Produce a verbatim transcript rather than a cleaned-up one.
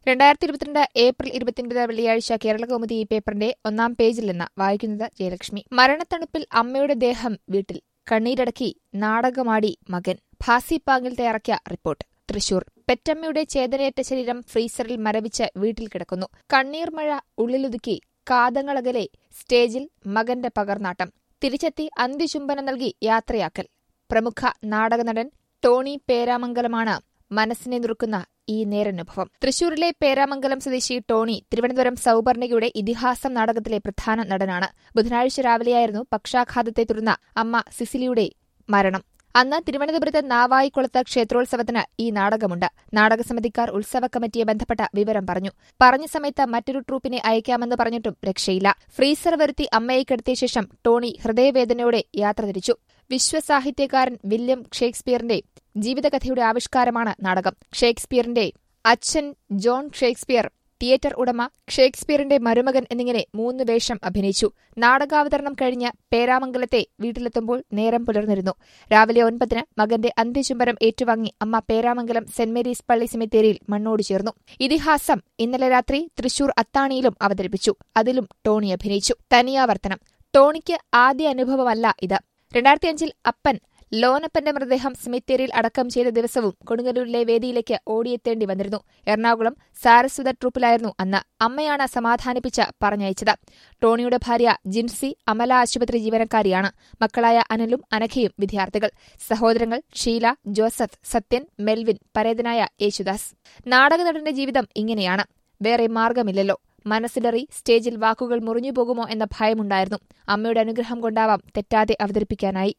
രണ്ടായിരത്തി ഇരുപത്തിരണ്ട് ഏപ്രിൽ ഇരുപത്തിയൊൻപത് വെള്ളിയാഴ്ച കേരളകൗമുദി ഈ പേപ്പറിന്റെ ഒന്നാം പേജിൽ നിന്ന് വായിക്കുന്നത് ജയലക്ഷ്മി. മരണത്തണുപ്പിൽ അമ്മയുടെ ദേഹം വീട്ടിൽ കണ്ണീരടക്കി നാടകമാടി മകൻ. ഭാസി പാങ്ങിൽ തയ്യാറാക്കിയ റിപ്പോർട്ട്. തൃശൂർ. പെറ്റമ്മയുടെ ചേതനയേറ്റ ശരീരം ഫ്രീസറിൽ മരവിച്ച് വീട്ടിൽ കിടക്കുന്നു. കണ്ണീർ മഴ ഉള്ളിലൊതുക്കി കാതങ്ങളകലെ സ്റ്റേജിൽ മകന്റെ പകർനാട്ടം. തിരിച്ചെത്തി അന്ത്യചുംബനം നൽകി യാത്രയാക്കൽ. പ്രമുഖ നാടകനടൻ ടോണി പേരാമംഗലമാണ് മനസ്സിനെ നുറുക്കുന്ന ഈ നേരനുഭവം. തൃശൂരിലെ പേരാമംഗലം സ്വദേശി ടോണി തിരുവനന്തപുരം സൗപർണികയുടെ ഇതിഹാസം നാടകത്തിലെ പ്രധാന നടനാണ്. ബുധനാഴ്ച രാവിലെയായിരുന്നു പക്ഷാഘാതത്തെ തുടർന്ന് അമ്മ സിസിലിയുടെ മരണം. അന്ന് തിരുവനന്തപുരത്ത് നാവായിക്കുളത്ത് ക്ഷേത്രോത്സവത്തിന് ഈ നാടകമുണ്ട്. നാടകസമിതിക്കാർ ഉത്സവ കമ്മിറ്റിയെ ബന്ധപ്പെട്ട വിവരം പറഞ്ഞു. പറഞ്ഞ സമയത്ത് മറ്റൊരു ട്രൂപ്പിനെ അയക്കാമെന്ന് പറഞ്ഞിട്ടും രക്ഷയില്ല. ഫ്രീസർ വരുത്തി അമ്മയെ കിടത്തിയ ശേഷം ടോണി ഹൃദയവേദനയോടെ യാത്ര തിരിച്ചു. വിശ്വസാഹിത്യകാരൻ വില്യം ഷേക്സ്പിയറിന്റെ ജീവിതകഥയുടെ ആവിഷ്കാരമാണ് നാടകം. ഷേക്സ്പിയറിന്റെ അച്ഛൻ ജോൺ ഷേക്സ്പിയർ, തിയേറ്റർ ഉടമ, ഷേക്സ്പിയറിന്റെ മരുമകൻ എന്നിങ്ങനെ മൂന്ന് വേഷം അഭിനയിച്ചു. നാടകാവതരണം കഴിഞ്ഞ് പേരാമംഗലത്തെ വീട്ടിലെത്തുമ്പോൾ നേരം പുലർന്നിരുന്നു. രാവിലെ ഒൻപതിന് മകന്റെ അന്ത്യചുംബനം ഏറ്റുവാങ്ങി അമ്മ പേരാമംഗലം സെന്റ് മേരീസ് പള്ളി സെമിത്തേരിയിൽ മണ്ണോട് ചേർന്നു. ഇതിഹാസം ഇന്നലെ രാത്രി തൃശൂർ അത്താണിയിലും അവതരിപ്പിച്ചു. അതിലും ടോണി അഭിനയിച്ചു. തനിയാവർത്തനം. ടോണിക്ക് ആദ്യ അനുഭവമല്ല ഇത്. രണ്ടായിരത്തി അഞ്ചിൽ അപ്പൻ ലോനപ്പന്റെ മൃതദേഹം സെമിത്തേരിയിൽ അടക്കം ചെയ്ത ദിവസവും കൊടുങ്ങല്ലൂരിലെ വേദിയിലേക്ക് ഓടിയെത്തേണ്ടി വന്നിരുന്നു. എറണാകുളം സാരസ്വത ട്രൂപ്പിലായിരുന്നു അന്ന്. അമ്മയാണ് സമാധാനിപ്പിച്ച് പറഞ്ഞയച്ചത്. ടോണിയുടെ ഭാര്യ ജിൻസി അമല ആശുപത്രി ജീവനക്കാരിയാണ്. മക്കളായ അനലും അനഘയും വിദ്യാർത്ഥികൾ. സഹോദരങ്ങൾ ഷീല, ജോസഫ്, സത്യൻ, മെൽവിൻ, പരേതനായ യേശുദാസ്. നാടകനടന്റെ ജീവിതം ഇങ്ങനെയാണ്. വേറെ മാർഗമില്ലല്ലോ. മനസ്സിലറി സ്റ്റേജിൽ വാക്കുകൾ മുറിഞ്ഞുപോകുമോ എന്ന ഭയമുണ്ടായിരുന്നു. അമ്മയുടെ അനുഗ്രഹം കൊണ്ടാവാം തെറ്റാതെ അവതരിപ്പിക്കാനായി.